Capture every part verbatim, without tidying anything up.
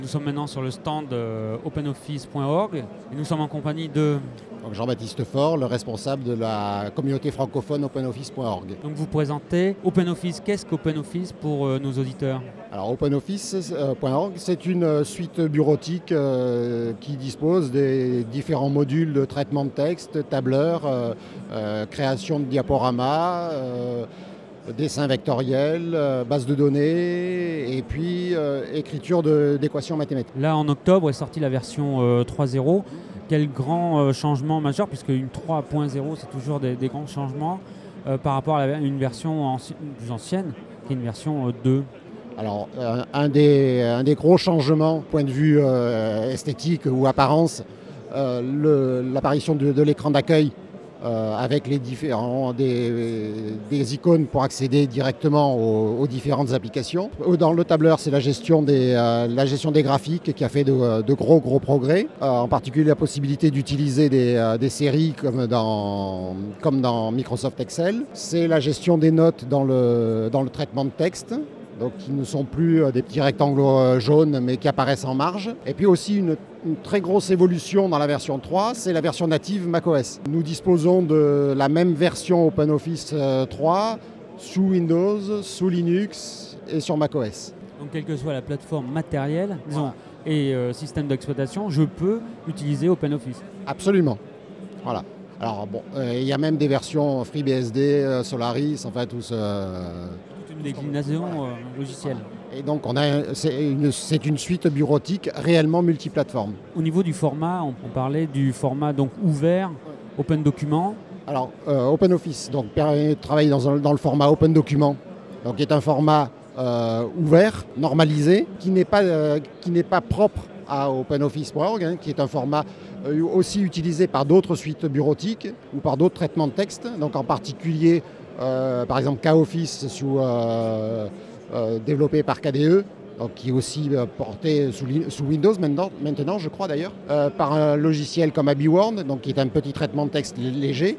Nous sommes maintenant sur le stand euh, open office point org et nous sommes en compagnie de... Donc Jean-Baptiste Faure, le responsable de la communauté francophone open office point org. Donc vous présentez OpenOffice. Qu'est-ce qu'OpenOffice pour euh, nos auditeurs? Alors open office point org, c'est une suite bureautique euh, qui dispose des différents modules de traitement de texte, tableur, euh, euh, création de diaporamas, euh, dessin vectoriel, euh, base de données et puis euh, écriture de, d'équations mathématiques. Là, en octobre, est sortie la version euh, trois point zéro. Quel grand euh, changement majeur, puisque une trois point zéro, c'est toujours des, des grands changements euh, par rapport à la, une version anci- plus ancienne, qui est une version euh, deux. Alors, euh, un, des, un des gros changements, point de vue euh, esthétique ou apparence, euh, le, l'apparition de, de l'écran d'accueil euh, avec les différents des, des icônes pour accéder directement aux, aux différentes applications. Dans le tableur, c'est la gestion des, euh, la gestion des graphiques qui a fait de, de gros gros progrès. Euh, en particulier la possibilité d'utiliser des, euh, des séries comme dans, comme dans Microsoft Excel. C'est la gestion des notes dans le, dans le traitement de texte. Donc qui ne sont plus des petits rectangles jaunes mais qui apparaissent en marge. Et puis aussi une, une très grosse évolution dans la version trois, c'est la version native macOS. Nous disposons de la même version OpenOffice trois sous Windows, sous Linux et sur macOS. Donc quelle que soit la plateforme matérielle, disons, et euh, système d'exploitation, je peux utiliser OpenOffice. Absolument. Voilà. Alors bon, euh, il y a même des versions FreeBSD, euh, Solaris, enfin tout ce... Euh, une déclinaison euh, logicielle. Et donc on a, c'est, une, c'est une suite bureautique réellement multiplateforme. Au niveau du format, on, on parlait du format donc ouvert, Open Document. Alors euh, OpenOffice donc, permet de travailler dans, un, dans le format Open Document, donc qui est un format euh, ouvert, normalisé, qui n'est pas, euh, qui n'est pas propre à OpenOffice point org, hein, qui est un format euh, aussi utilisé par d'autres suites bureautiques ou par d'autres traitements de texte, donc en particulier Euh, par exemple KOffice sous, euh, euh, développé par K D E, donc, qui est aussi euh, porté sous, sous Windows maintenant, maintenant je crois d'ailleurs, euh, par un logiciel comme AbiWord, donc, qui est un petit traitement de texte léger.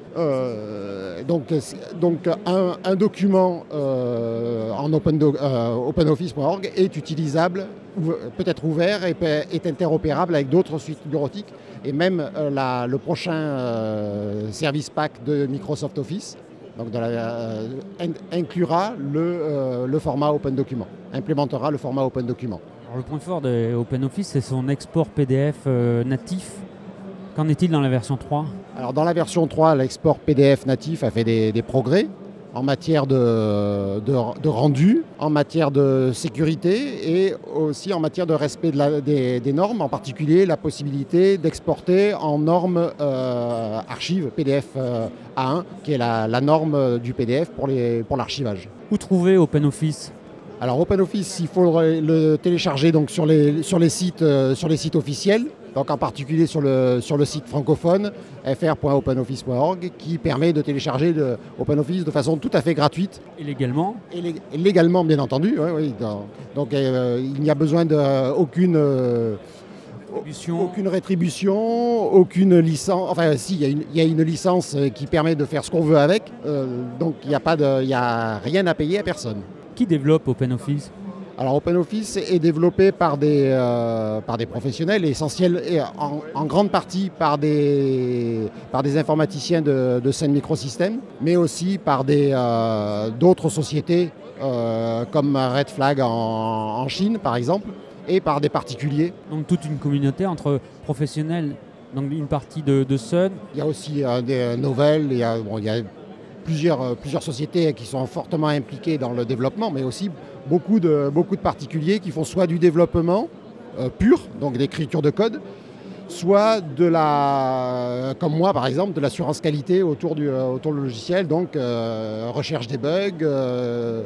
Euh, donc donc un, un document euh, en open do, euh, OpenOffice point org est utilisable, ou, peut-être ouvert et peut, est interopérable avec d'autres suites bureautiques et même euh, la, le prochain euh, service pack de Microsoft Office. Donc de la, euh, inclura le, euh, le format Open Document, implémentera le format Open Document. Alors le point fort de OpenOffice, c'est son export P D F euh, natif. Qu'en est-il dans la version trois? Alors dans la version trois, l'export P D F natif a fait des, des progrès en matière de, de, de rendu, en matière de sécurité et aussi en matière de respect de la, des, des normes, en particulier la possibilité d'exporter en norme euh, archive P D F euh, A un, qui est la, la norme du P D F pour, les, pour l'archivage. Où trouver OpenOffice? Alors OpenOffice, il faut le télécharger donc sur les, sur les, sites, euh, sur les sites officiels, donc en particulier sur le, sur le site francophone f r point open office point org qui permet de télécharger de OpenOffice de façon tout à fait gratuite. Et légalement? Et lég- légalement bien entendu, oui. oui dans, donc euh, il n'y a besoin d'aucune euh, Rétribution. aucune rétribution, aucune licence. Enfin si, il y a une, il y a une licence qui permet de faire ce qu'on veut avec, euh, donc il n'y a, pas de, il y a rien à payer à personne. Qui développe OpenOffice? Alors OpenOffice est développé par des, euh, par des professionnels, essentiels et en, en grande partie par des, par des informaticiens de, de Sun Microsystems, mais aussi par des, euh, d'autres sociétés euh, comme Red Flag en, en Chine par exemple, et par des particuliers. Donc toute une communauté entre professionnels, donc une partie de, de Sun. Il y a aussi euh, des nouvelles, il y a, bon, il y a plusieurs, plusieurs sociétés qui sont fortement impliquées dans le développement, mais aussi beaucoup de, beaucoup de particuliers qui font soit du développement euh, pur, donc d'écriture de code, soit de la, comme moi par exemple, de l'assurance qualité autour du, autour du logiciel, donc euh, recherche des bugs, euh,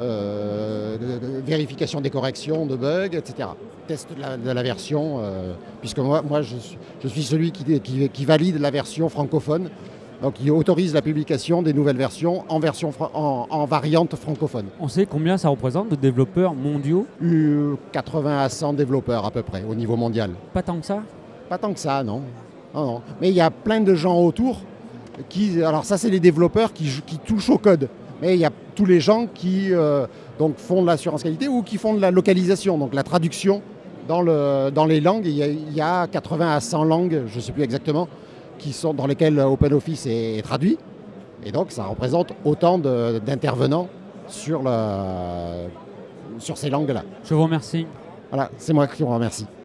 euh, de, de vérification des corrections de bugs, et cetera. Test de la, de la version, euh, puisque moi, moi je, suis, je suis celui qui, qui, qui valide la version francophone. Donc il autorise la publication des nouvelles versions en, version fra- en, en variante francophone. On sait combien ça représente de développeurs mondiaux? Euh, quatre-vingts à cent développeurs à peu près au niveau mondial. Pas tant que ça? Pas tant que ça, non. non, non. Mais il y a plein de gens autour qui... Alors ça, c'est les développeurs qui, qui touchent au code. Mais il y a tous les gens qui euh, donc font de l'assurance qualité ou qui font de la localisation, donc la traduction dans, le, dans les langues, il y, a, il y a quatre-vingts à cent langues, je ne sais plus exactement, qui sont, dans lesquelles OpenOffice est, est traduit. Et donc, ça représente autant de, d'intervenants sur, le, sur ces langues-là. Je vous remercie. Voilà, c'est moi qui vous remercie.